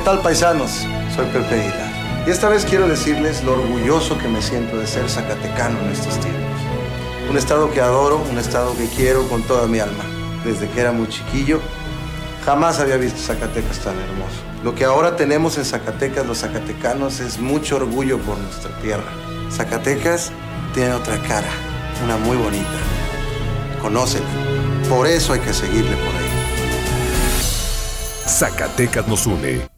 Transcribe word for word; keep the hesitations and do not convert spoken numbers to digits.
tal, paisanos? Soy Pepe Aguilar. Y esta vez quiero decirles lo orgulloso que me siento de ser zacatecano en estos tiempos. Un estado que adoro, un estado que quiero con toda mi alma. Desde que era muy chiquillo, jamás había visto Zacatecas tan hermoso. Lo que ahora tenemos en Zacatecas, los zacatecanos, es mucho orgullo por nuestra tierra. Zacatecas tiene otra cara, una muy bonita. Conócela. Por eso hay que seguirle por ahí. Zacatecas nos une.